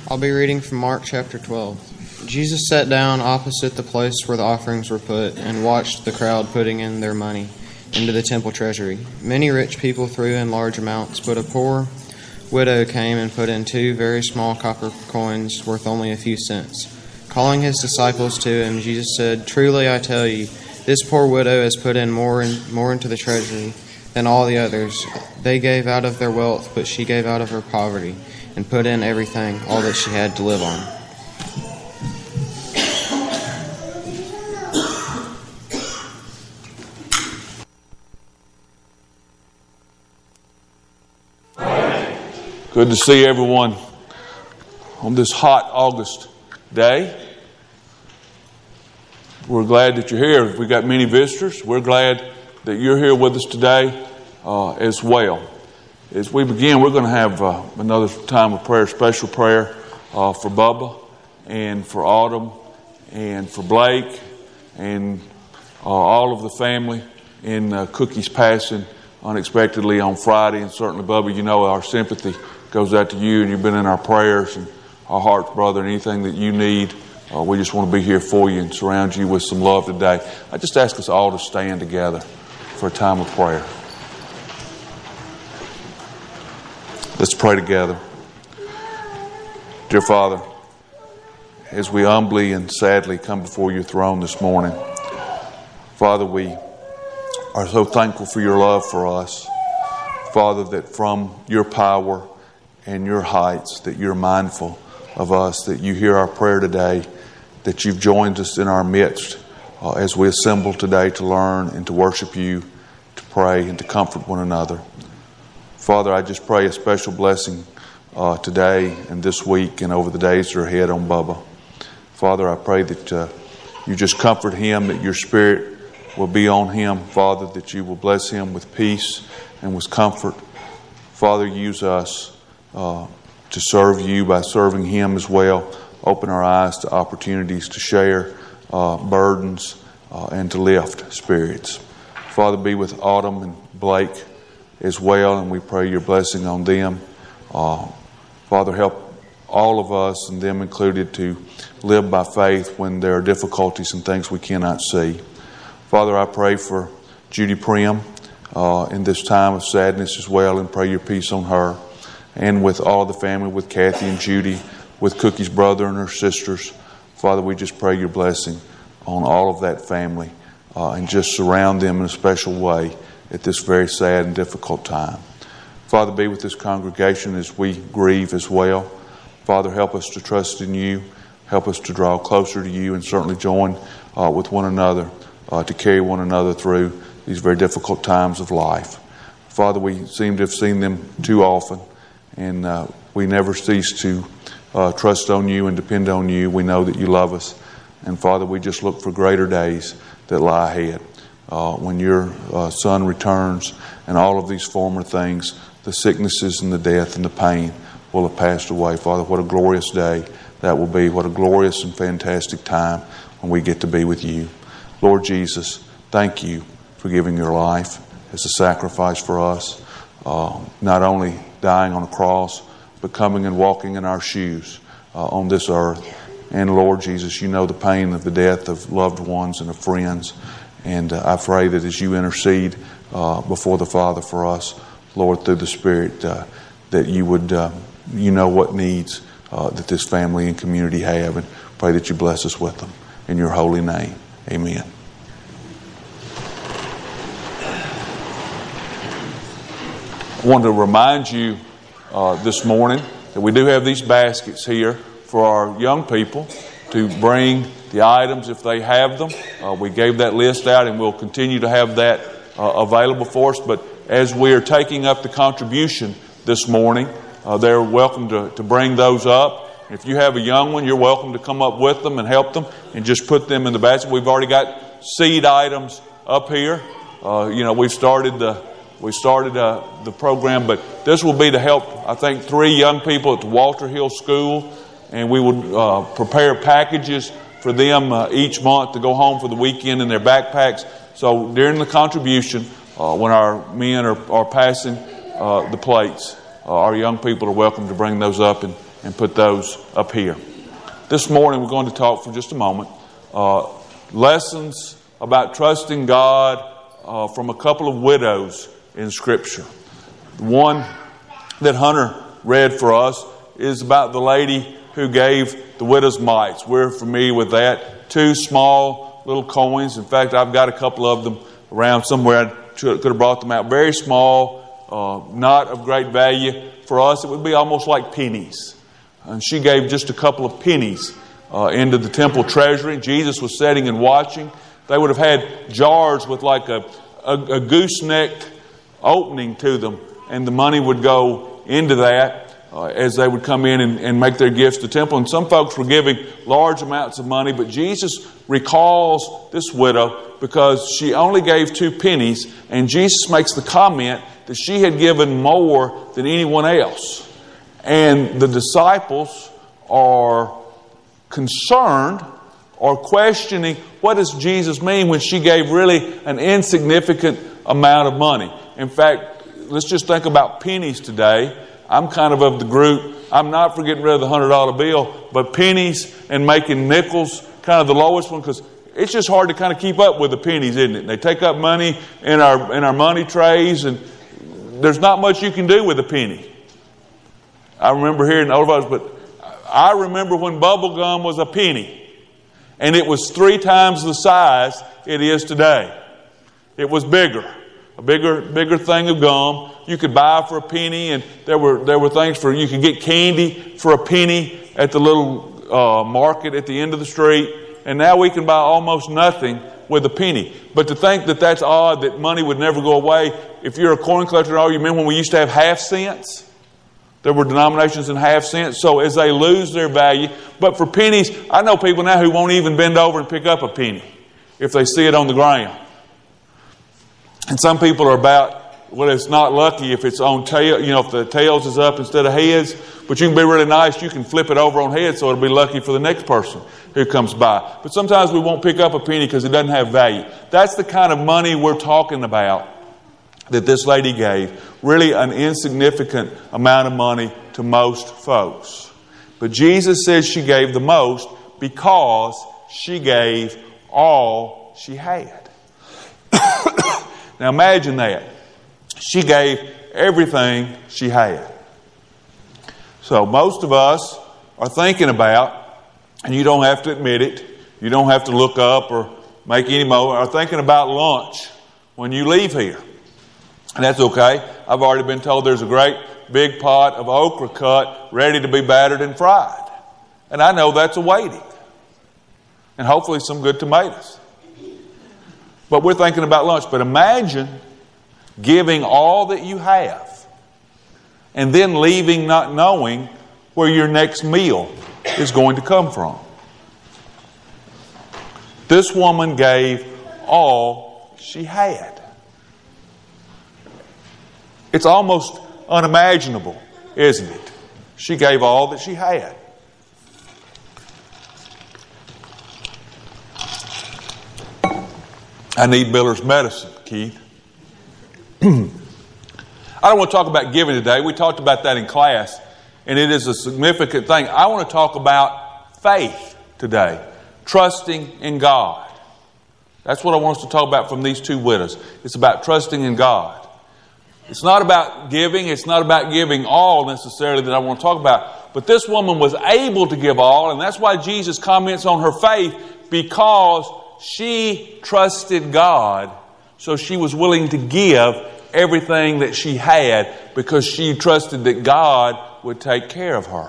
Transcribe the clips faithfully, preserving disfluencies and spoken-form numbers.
I'll be reading from Mark chapter twelve. Jesus sat down opposite the place where the offerings were put and watched the crowd putting in their money into the temple treasury. Many rich people threw in large amounts, but a poor widow came and put in two very small copper coins worth only a few cents. Calling his disciples to him, Jesus said, "Truly I tell you, this poor widow has put in more and more into the treasury than all the others. They gave out of their wealth, but she gave out of her poverty and put in everything, all that she had to live on." Good to see everyone on this hot August day. We're glad that you're here. We've got many visitors. We're glad that you're here with us today uh, as well. As we begin, we're going to have uh, another time of prayer, special prayer uh, for Bubba and for Autumn and for Blake and uh, all of the family in uh, Cookie's passing unexpectedly on Friday. And certainly, Bubba, you know our sympathy goes out to you, and you've been in our prayers and our hearts, brother, and anything that you need. Uh, we just want to be here for you and surround you with some love today. I just ask us all to stand together for a time of prayer. Let's pray together. Dear Father, as we humbly and sadly come before your throne this morning, Father, we are so thankful for your love for us. Father, that from your power and your heights, that you're mindful of us, that you hear our prayer today, that you've joined us in our midst uh, as we assemble today to learn and to worship you, to pray and to comfort one another. Father, I just pray a special blessing uh, today and this week and over the days that are ahead on Bubba. Father, I pray that uh, you just comfort him, that your Spirit will be on him. Father, that you will bless him with peace and with comfort. Father, use us uh, to serve you by serving him as well. Open our eyes to opportunities to share uh, burdens uh, and to lift spirits. Father, be with Autumn and Blake as well, and we pray your blessing on them. Uh, Father, help all of us, and them included, to live by faith when there are difficulties and things we cannot see. Father, I pray for Judy Prim uh, in this time of sadness as well, and pray your peace on her, and with all the family, with Kathy and Judy, with Cookie's brother and her sisters. Father, we just pray your blessing on all of that family uh, and just surround them in a special way at this very sad and difficult time. Father, be with this congregation as we grieve as well. Father, help us to trust in you. Help us to draw closer to you, and certainly join uh, with one another uh, to carry one another through these very difficult times of life. Father, we seem to have seen them too often, and uh, we never cease to uh, trust on you and depend on you. We know that you love us. And Father, we just look for greater days that lie ahead. Uh, when your uh, Son returns and all of these former things, the sicknesses and the death and the pain will have passed away. Father, what a glorious day that will be. What a glorious and fantastic time when we get to be with you. Lord Jesus, thank you for giving your life as a sacrifice for us, uh, not only dying on a cross, but coming and walking in our shoes uh, on this earth. And Lord Jesus, you know the pain of the death of loved ones and of friends. And uh, I pray that as you intercede uh, before the Father for us, Lord, through the Spirit, uh, that you would, uh, you know what needs uh, that this family and community have, and pray that you bless us with them. In your holy name, amen. I want to remind you uh, this morning that we do have these baskets here for our young people to bring the items if they have them. Uh, we gave that list out, and we'll continue to have that uh, available for us. But as we are taking up the contribution this morning, uh, they're welcome to, to bring those up. If you have a young one, you're welcome to come up with them and help them and just put them in the basket. We've already got seed items up here. Uh, you know, we've started the we started uh, the program, but this will be to help, I think, three young people at the Walter Hill School, and we would uh, prepare packages for them uh, each month to go home for the weekend in their backpacks. So during the contribution, uh, when our men are, are passing uh, the plates, uh, our young people are welcome to bring those up and, and put those up here. This morning we're going to talk for just a moment uh, lessons about trusting God uh, from a couple of widows in Scripture. The one that Hunter read for us is about the lady who gave the widow's mites. We're familiar with that. Two small little coins. In fact, I've got a couple of them around somewhere. I could have brought them out. Very small, uh, not of great value. For us, it would be almost like pennies. And she gave just a couple of pennies uh, into the temple treasury. Jesus was sitting and watching. They would have had jars with like a, a, a gooseneck opening to them, and the money would go into that uh, as they would come in and, and make their gifts to the temple. And some folks were giving large amounts of money, but Jesus recalls this widow because she only gave two pennies, and Jesus makes the comment that she had given more than anyone else. And the disciples are concerned or questioning, what does Jesus mean when she gave really an insignificant amount of money? In fact, let's just think about pennies today. I'm kind of of the group, I'm not for getting rid of the one hundred dollar bill, but pennies and making nickels kind of the lowest one, because it's just hard to kind of keep up with the pennies, isn't it? They take up money in our in our money trays, and there's not much you can do with a penny. I remember hearing older folks, but I remember when bubble gum was a penny, and it was three times the size it is today. It was bigger, a bigger, bigger thing of gum. You could buy for a penny, and there were there were things for you could get candy for a penny at the little uh, market at the end of the street. And now we can buy almost nothing with a penny. But to think that that's odd, that money would never go away. If you're a coin collector, all you remember when we used to have half cents? There were denominations in half cents. So as they lose their value. But for pennies, I know people now who won't even bend over and pick up a penny if they see it on the ground. And some people are about, well, it's not lucky if it's on tail, you know, if the tails is up instead of heads. But you can be really nice. You can flip it over on heads so it'll be lucky for the next person who comes by. But sometimes we won't pick up a penny because it doesn't have value. That's the kind of money we're talking about that this lady gave. Really an insignificant amount of money to most folks. But Jesus says she gave the most because she gave all she had. Now imagine that. She gave everything she had. So most of us are thinking about, and you don't have to admit it, you don't have to look up or make any more, are thinking about lunch when you leave here. And that's okay. I've already been told there's a great big pot of okra cut ready to be battered and fried. And I know that's awaiting. And hopefully some good tomatoes. But we're thinking about lunch. But imagine giving all that you have and then leaving not knowing where your next meal is going to come from. This woman gave all she had. It's almost unimaginable, isn't it? She gave all that she had. I need Miller's medicine, Keith. I don't want to talk about giving today. We talked about that in class, and it is a significant thing. I want to talk about faith today, trusting in God. That's what I want us to talk about from these two widows. It's about trusting in God. It's not about giving. It's not about giving all necessarily that I want to talk about. But this woman was able to give all, and that's why Jesus comments on her faith, because she trusted God, so she was willing to give everything that she had because she trusted that God would take care of her.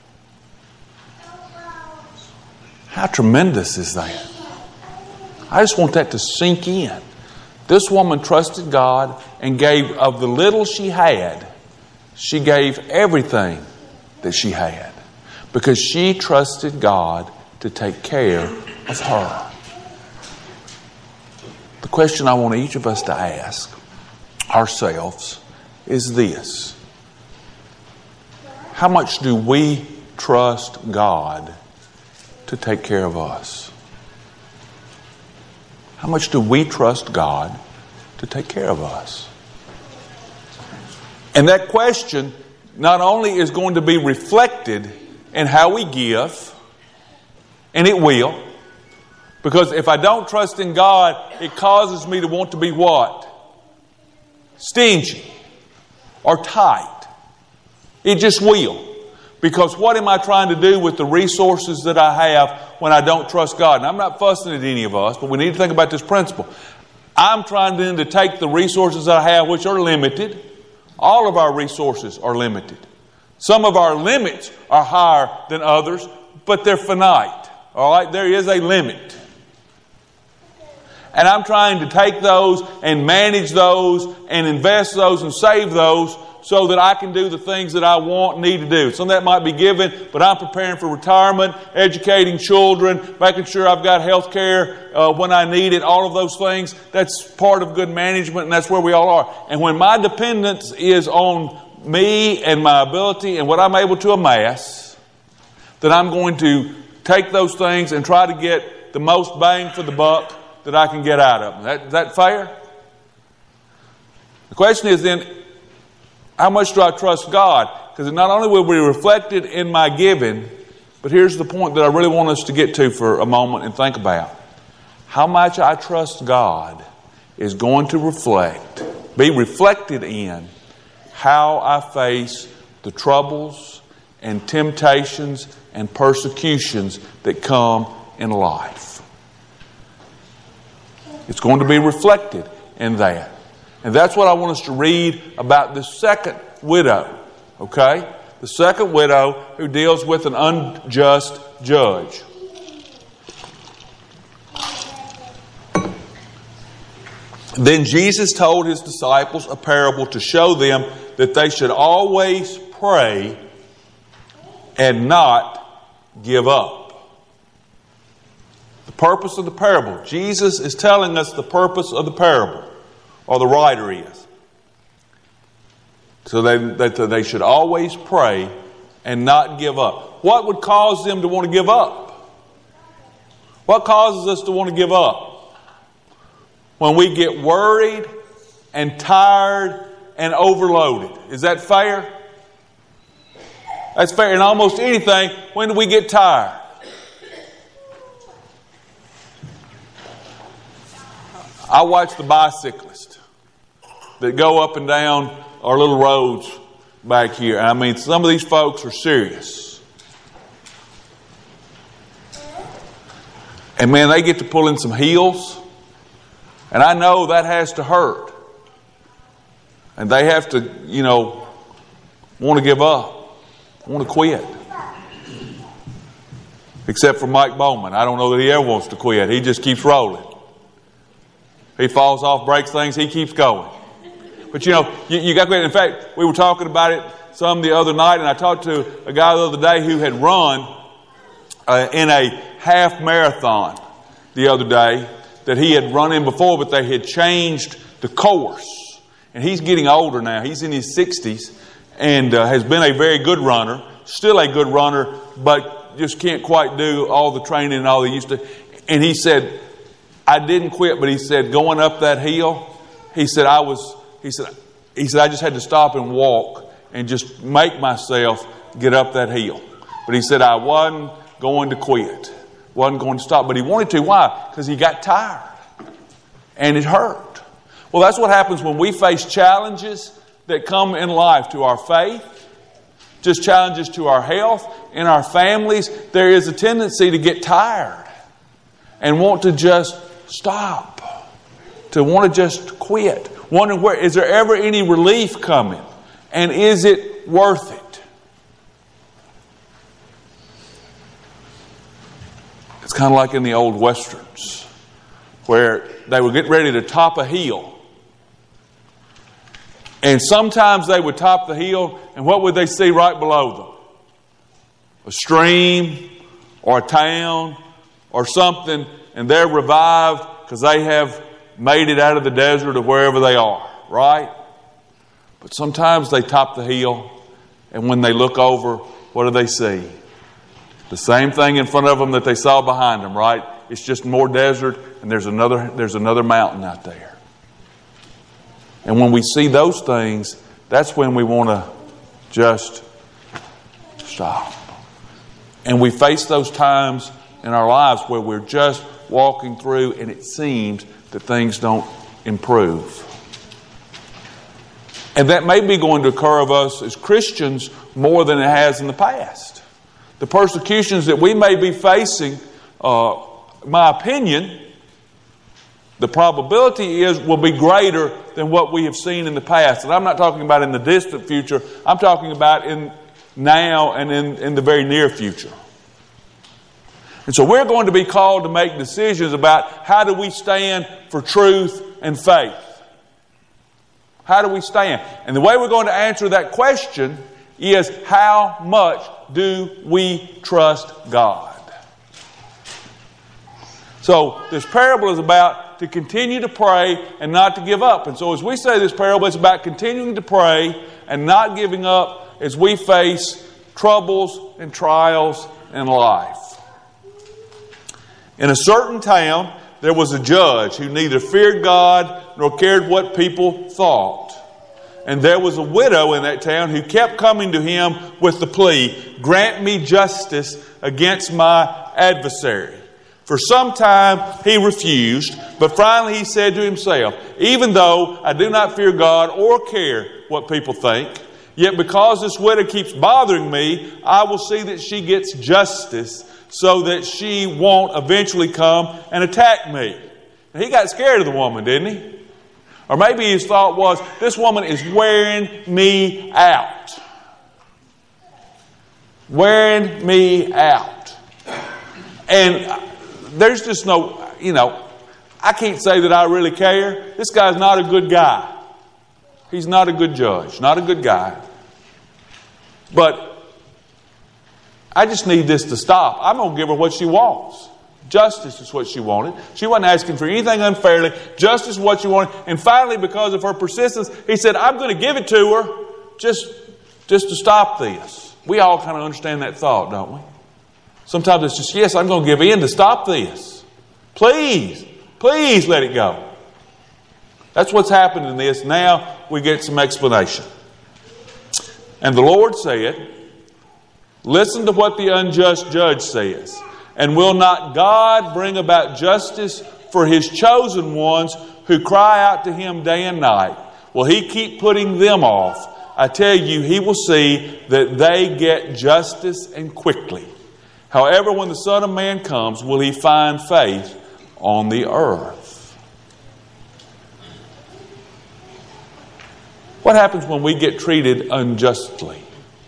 How tremendous is that? I just want that to sink in. This woman trusted God and gave of the little she had, she gave everything that she had because she trusted God to take care of her. The question I want each of us to ask ourselves is this: how much do we trust God to take care of us? How much do we trust God to take care of us? And that question not only is going to be reflected in how we give, and it will, because if I don't trust in God, it causes me to want to be what? Stingy or tight. It just will. Because what am I trying to do with the resources that I have when I don't trust God? And I'm not fussing at any of us, but we need to think about this principle. I'm trying then to take the resources that I have, which are limited. All of our resources are limited. Some of our limits are higher than others, but they're finite. All right? There is a limit. And I'm trying to take those and manage those and invest those and save those so that I can do the things that I want and need to do. Some of that might be given, but I'm preparing for retirement, educating children, making sure I've got health care uh, when I need it, all of those things. That's part of good management, and that's where we all are. And when my dependence is on me and my ability and what I'm able to amass, then I'm going to take those things and try to get the most bang for the buck that I can get out of them. That, is that fair? The question is then, how much do I trust God? Because it not only will be reflected in my giving, but here's the point that I really want us to get to for a moment and think about. How much I trust God is going to reflect, be reflected in how I face the troubles and temptations and persecutions that come in life. It's going to be reflected in that. And that's what I want us to read about the second widow. Okay? The second widow who deals with an unjust judge. Then Jesus told his disciples a parable to show them that they should always pray and not give up. The purpose of the parable. Jesus is telling us the purpose of the parable, or the writer is. So they, that they should always pray and not give up. What would cause them to want to give up? What causes us to want to give up? When we get worried and tired and overloaded. Is that fair? That's fair. In almost anything, when do we get tired? I watch the bicyclists that go up and down our little roads back here. I mean, some of these folks are serious. And man, they get to pull in some hills. And I know that has to hurt. And they have to, you know, want to give up, want to quit. Except for Mike Bowman. I don't know that he ever wants to quit. He just keeps rolling. He falls off, breaks things, he keeps going. But you know, you, you got to quit. In fact, we were talking about it some the other night, and I talked to a guy the other day who had run uh, in a half marathon the other day that he had run in before, but they had changed the course. And he's getting older now. He's in his sixties and uh, has been a very good runner, still a good runner, but just can't quite do all the training and all they used to. And he said, I didn't quit, but he said, going up that hill, he said, I was, he said, he said, I just had to stop and walk and just make myself get up that hill. But he said, I wasn't going to quit, wasn't going to stop. But he wanted to. Why? Because he got tired and it hurt. Well, that's what happens when we face challenges that come in life to our faith, just challenges to our health, in our families. There is a tendency to get tired and want to just stop, to want to just quit. Wondering, where is there ever any relief coming? And is it worth it? It's kind of like in the old westerns where they would get ready to top a hill. And sometimes they would top the hill, and what would they see right below them? A stream or a town or something, and they're revived because they have made it out of the desert or wherever they are, right? But sometimes they top the hill, and when they look over, what do they see? The same thing in front of them that they saw behind them, right? It's just more desert, and there's another, there's another mountain out there. And when we see those things, that's when we want to just stop. And we face those times in our lives where we're just walking through and it seems that things don't improve. And that may be going to occur of us as Christians more than it has in the past. The persecutions that we may be facing, uh, my opinion, the probability is will be greater than what we have seen in the past. And I'm not talking about in the distant future. I'm talking about in now and in, in the very near future. And so we're going to be called to make decisions about how do we stand for truth and faith. How do we stand? And the way we're going to answer that question is, how much do we trust God? So this parable is about to continue to pray and not to give up. And so as we say this parable, it's about continuing to pray and not giving up as we face troubles and trials in life. In a certain town, there was a judge who neither feared God nor cared what people thought. And there was a widow in that town who kept coming to him with the plea, "Grant me justice against my adversary." For some time he refused, but finally he said to himself, "Even though I do not fear God or care what people think, yet because this widow keeps bothering me, I will see that she gets justice so that she won't eventually come and attack me." Now, he got scared of the woman, didn't he? Or maybe his thought was, this woman is wearing me out. Wearing me out. And there's just no, you know, I can't say that I really care. This guy's not a good guy. He's not a good judge, not a good guy. But I just need this to stop. I'm going to give her what she wants. Justice is what she wanted. She wasn't asking for anything unfairly. Justice is what she wanted. And finally, because of her persistence, he said, "I'm going to give it to her just, just to stop this." We all kind of understand that thought, don't we? Sometimes it's just, yes, I'm going to give in to stop this. Please, please let it go. That's what's happened in this. Now we get some explanation. And the Lord said, "Listen to what the unjust judge says. And will not God bring about justice for His chosen ones who cry out to Him day and night? Will He keep putting them off? I tell you, He will see that they get justice, and quickly. However, when the Son of Man comes, will He find faith on the earth?" What happens when we get treated unjustly?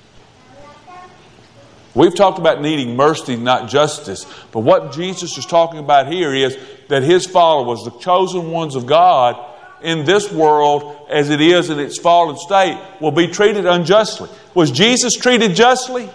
We've talked about needing mercy, not justice. But what Jesus is talking about here is that His followers, the chosen ones of God in this world as it is in its fallen state, will be treated unjustly. Was Jesus treated justly?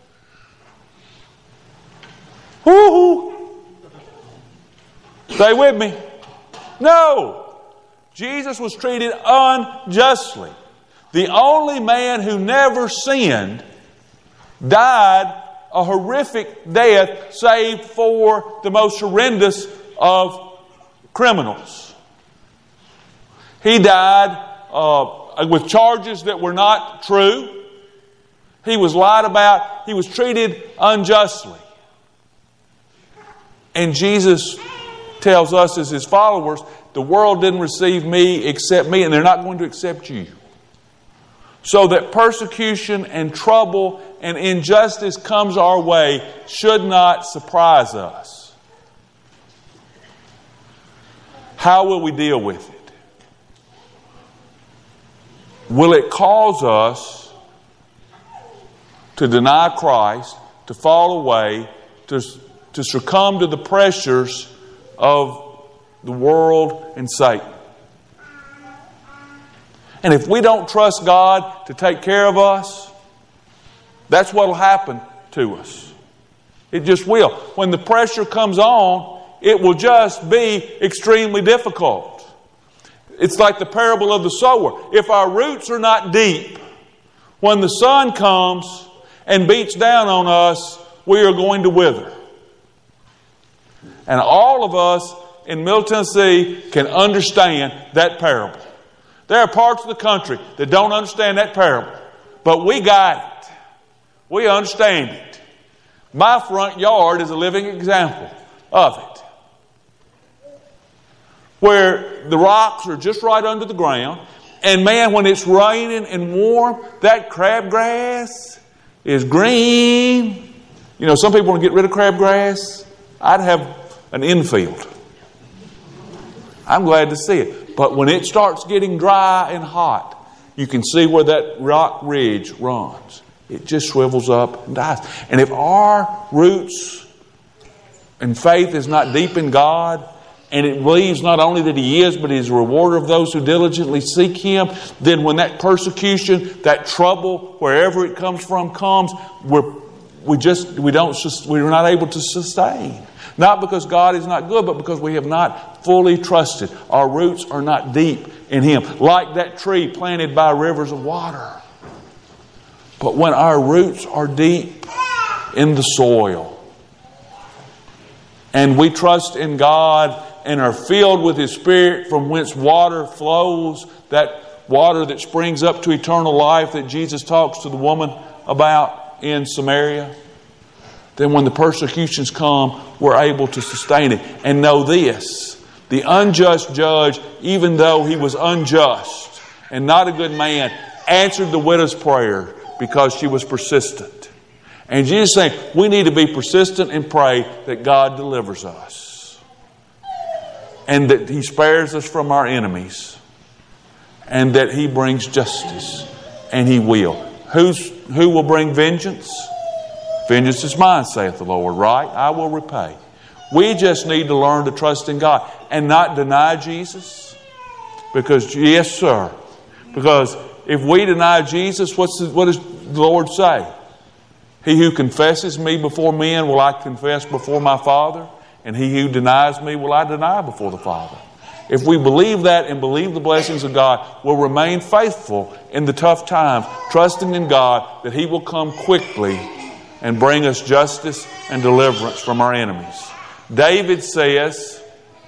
Woo-hoo! Stay with me. No. Jesus was treated unjustly. The only man who never sinned died a horrific death, save for the most horrendous of criminals. He died uh, with charges that were not true. He was lied about. He was treated unjustly. And Jesus tells us as His followers, the world didn't receive me except me, and they're not going to accept you. So that persecution and trouble and injustice comes our way should not surprise us. How will we deal with it? Will it cause us to deny Christ, to fall away, to, to succumb to the pressures of the world and Satan? And if we don't trust God to take care of us, that's what will happen to us. It just will. When the pressure comes on, it will just be extremely difficult. It's like the parable of the sower. If our roots are not deep, when the sun comes and beats down on us, we are going to wither. And all of us in Middle Tennessee can understand that parable. There are parts of the country that don't understand that parable. But we got it. We understand it. My front yard is a living example of it. Where the rocks are just right under the ground. And man, when it's raining and warm, that crabgrass is green. You know, some people want to get rid of crabgrass. I'd have an infield. I'm glad to see it. But when it starts getting dry and hot, you can see where that rock ridge runs. It just swivels up and dies. And if our roots and faith is not deep in God, and it believes not only that He is, but He is a rewarder of those who diligently seek Him, then when that persecution, that trouble, wherever it comes from, comes, we're, we just we don't we're not able to sustain. Not because God is not good, but because we have not fully trusted. Our roots are not deep in Him, like that tree planted by rivers of water. But when our roots are deep in the soil, and we trust in God and are filled with His Spirit, from whence water flows, that water that springs up to eternal life that Jesus talks to the woman about in Samaria, then when the persecutions come, we're able to sustain it. And know this, the unjust judge, even though he was unjust and not a good man, answered the widow's prayer because she was persistent. And Jesus is saying we need to be persistent and pray that God delivers us. And that He spares us from our enemies. And that He brings justice. And He will. Who's, who will bring vengeance? Vengeance is mine, saith the Lord, right? I will repay. We just need to learn to trust in God and not deny Jesus. Because, yes, sir. Because if we deny Jesus, what's the, what does the Lord say? He who confesses me before men will I confess before my Father. And he who denies me will I deny before the Father. If we believe that and believe the blessings of God, we'll remain faithful in the tough times, trusting in God that He will come quickly and bring us justice and deliverance from our enemies. David says,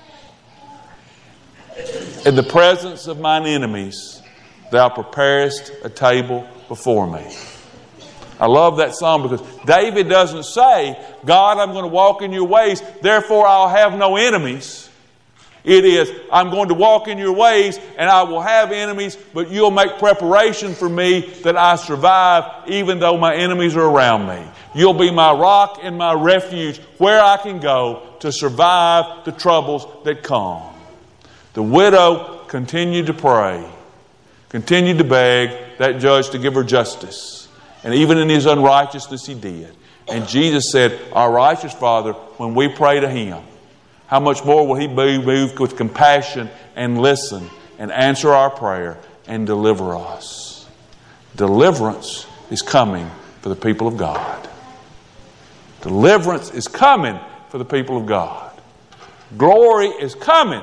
in the presence of mine enemies, Thou preparest a table before me. I love that song because David doesn't say, God, I'm going to walk in your ways, therefore I'll have no enemies. It is, I'm going to walk in your ways and I will have enemies, but you'll make preparation for me that I survive even though my enemies are around me. You'll be my rock and my refuge where I can go to survive the troubles that come. The widow continued to pray, continued to beg that judge to give her justice. And even in his unrighteousness he did. And Jesus said, our righteous Father, when we pray to Him, how much more will He be moved with compassion and listen and answer our prayer and deliver us. Deliverance is coming for the people of God. Deliverance is coming for the people of God. Glory is coming.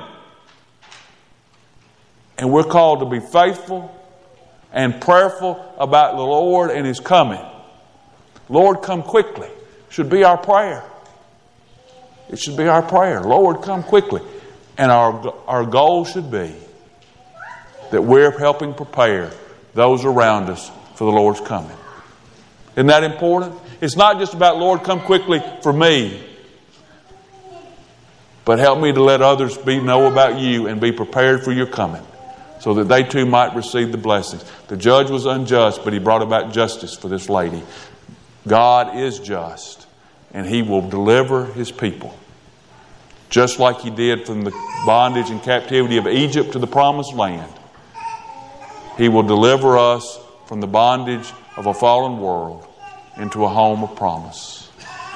And we're called to be faithful and prayerful about the Lord and His coming. Lord, come quickly should be our prayer. It should be our prayer. Lord, come quickly. And our, our goal should be that we're helping prepare those around us for the Lord's coming. Isn't that important? It's not just about, Lord, come quickly for me. But help me to let others be know about You and be prepared for Your coming, so that they too might receive the blessings. The judge was unjust, but he brought about justice for this lady. God is just, and He will deliver His people. Just like He did from the bondage and captivity of Egypt to the promised land. He will deliver us from the bondage of a fallen world into a home of promise.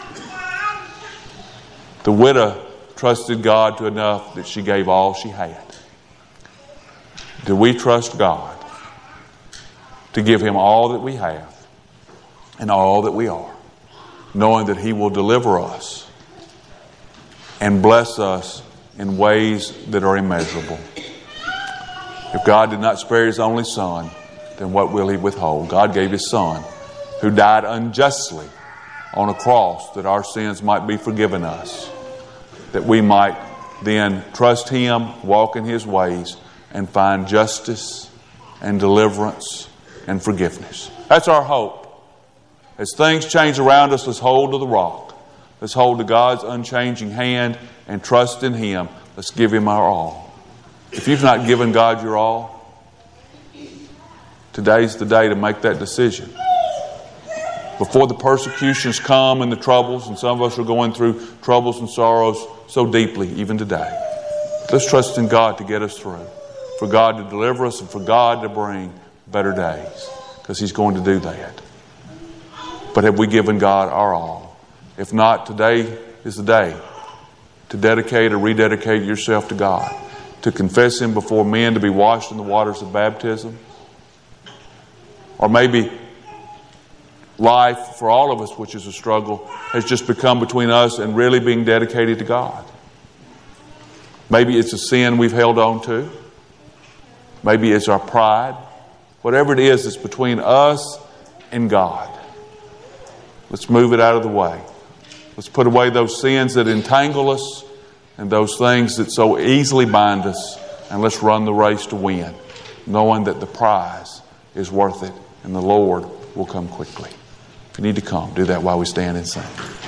The widow trusted God to enough that she gave all she had. Do we trust God to give Him all that we have and all that we are, knowing that He will deliver us and bless us in ways that are immeasurable? If God did not spare His only Son, then what will He withhold? God gave His Son, who died unjustly on a cross that our sins might be forgiven us, that we might then trust Him, walk in His ways, and find justice and deliverance and forgiveness. That's our hope. As things change around us, let's hold to the rock. Let's hold to God's unchanging hand and trust in Him. Let's give Him our all. If you've not given God your all, today's the day to make that decision. Before the persecutions come and the troubles, and some of us are going through troubles and sorrows so deeply even today. Let's trust in God to get us through. For God to deliver us and for God to bring better days. Because He's going to do that. But have we given God our all? If not, today is the day to dedicate or rededicate yourself to God. To confess Him before men, to be washed in the waters of baptism. Or maybe life for all of us, which is a struggle, has just become between us and really being dedicated to God. Maybe it's a sin we've held on to. Maybe it's our pride. Whatever it is, it's between us and God. Let's move it out of the way. Let's put away those sins that entangle us and those things that so easily bind us. And let's run the race to win, knowing that the prize is worth it and the Lord will come quickly. If you need to come, do that while we stand and sing.